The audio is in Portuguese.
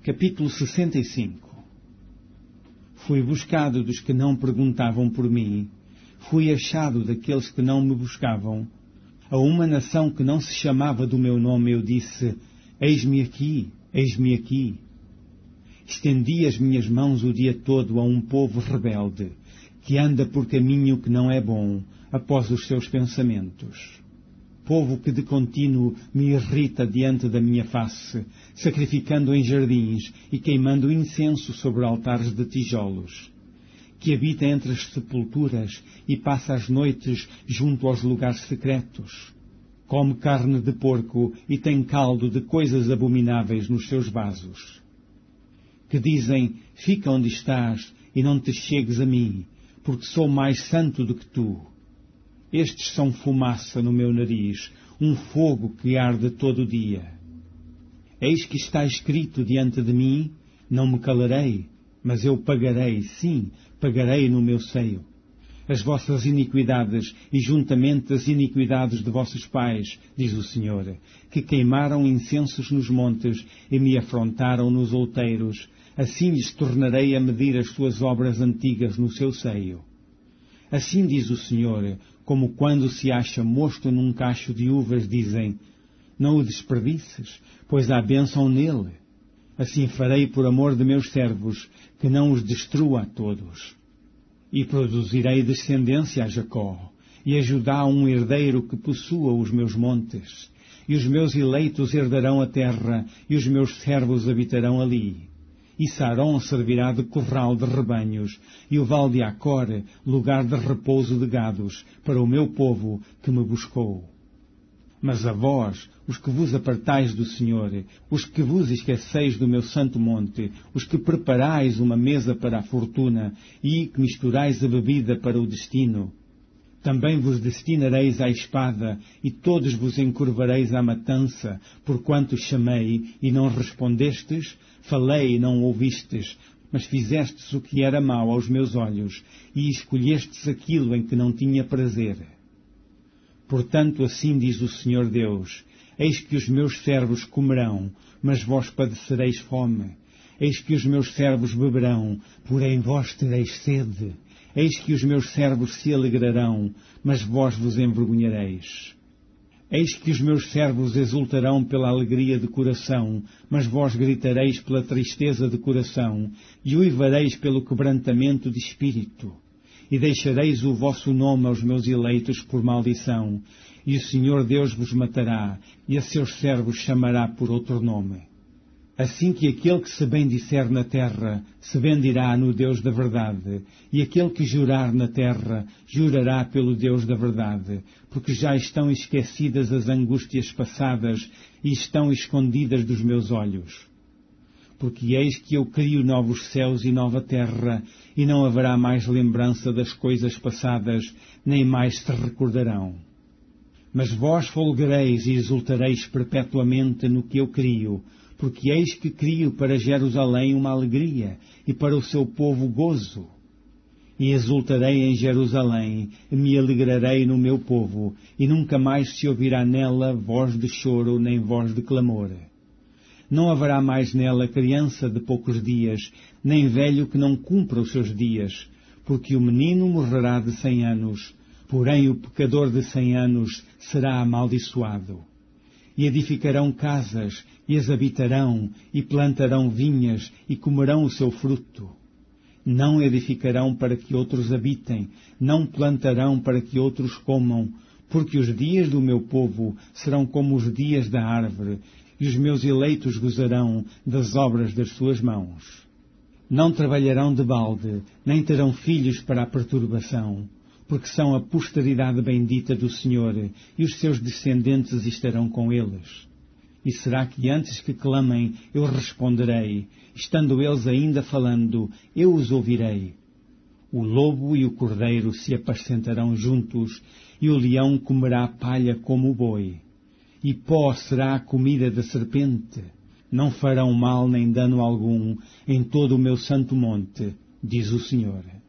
Capítulo 65. Fui buscado dos que não perguntavam por mim, fui achado daqueles que não me buscavam. A uma nação que não se chamava do meu nome eu disse, eis-me aqui, eis-me aqui. Estendi as minhas mãos o dia todo a um povo rebelde, que anda por caminho que não é bom, após os seus pensamentos. Povo que de contínuo me irrita diante da minha face, sacrificando em jardins e queimando incenso sobre altares de tijolos, que habita entre as sepulturas e passa as noites junto aos lugares secretos, come carne de porco e tem caldo de coisas abomináveis nos seus vasos, que dizem, fica onde estás e não te chegues a mim, porque sou mais santo do que tu. Estes são fumaça no meu nariz, um fogo que arde todo o dia. Eis que está escrito diante de mim, não me calarei, mas eu pagarei, sim, pagarei no meu seio. As vossas iniquidades e juntamente as iniquidades de vossos pais, diz o Senhor, que queimaram incensos nos montes e me afrontaram nos outeiros, assim lhes tornarei a medir as suas obras antigas no seu seio. Assim diz o Senhor, como quando se acha mosto num cacho de uvas, dizem, não o desperdices, pois há bênção nele. Assim farei por amor de meus servos, que não os destrua a todos. E produzirei descendência a Jacó, e a Judá um herdeiro que possua os meus montes. E os meus eleitos herdarão a terra, e os meus servos habitarão ali. E Sarón servirá de curral de rebanhos, e o Val de Acor, lugar de repouso de gados, para o meu povo que me buscou. Mas a vós, os que vos apartais do Senhor, os que vos esqueceis do meu santo monte, os que preparais uma mesa para a fortuna, e que misturais a bebida para o destino, também vos destinareis à espada, e todos vos encurvareis à matança, porquanto chamei, e não respondestes, falei e não ouvistes, mas fizestes o que era mau aos meus olhos, e escolhestes aquilo em que não tinha prazer. Portanto, assim diz o Senhor Deus, eis que os meus servos comerão, mas vós padecereis fome. Eis que os meus servos beberão, porém vós tereis sede. Eis que os meus servos se alegrarão, mas vós vos envergonhareis. Eis que os meus servos exultarão pela alegria de coração, mas vós gritareis pela tristeza de coração, e uivareis pelo quebrantamento de espírito. E deixareis o vosso nome aos meus eleitos por maldição, e o Senhor Deus vos matará, e a seus servos chamará por outro nome. Assim que aquele que se bendisser na terra, se bendirá no Deus da verdade, e aquele que jurar na terra, jurará pelo Deus da verdade, porque já estão esquecidas as angústias passadas e estão escondidas dos meus olhos. Porque eis que eu crio novos céus e nova terra, e não haverá mais lembrança das coisas passadas, nem mais se recordarão. Mas vós folgareis e exultareis perpetuamente no que eu crio, porque eis que crio para Jerusalém uma alegria, e para o seu povo gozo. E exultarei em Jerusalém, e me alegrarei no meu povo, e nunca mais se ouvirá nela voz de choro, nem voz de clamor. Não haverá mais nela criança de poucos dias, nem velho que não cumpra os seus dias, porque o menino morrerá de 100 anos, porém o pecador de 100 anos será amaldiçoado. E edificarão casas, e as habitarão, e plantarão vinhas, e comerão o seu fruto. Não edificarão para que outros habitem, não plantarão para que outros comam, porque os dias do meu povo serão como os dias da árvore, e os meus eleitos gozarão das obras das suas mãos. Não trabalharão de balde, nem terão filhos para a perturbação, porque são a posteridade bendita do Senhor, e os seus descendentes estarão com eles. E será que antes que clamem, eu responderei, estando eles ainda falando, eu os ouvirei. O lobo e o cordeiro se apacentarão juntos, e o leão comerá palha como o boi. E pó será a comida da serpente. Não farão mal nem dano algum em todo o meu santo monte, diz o Senhor.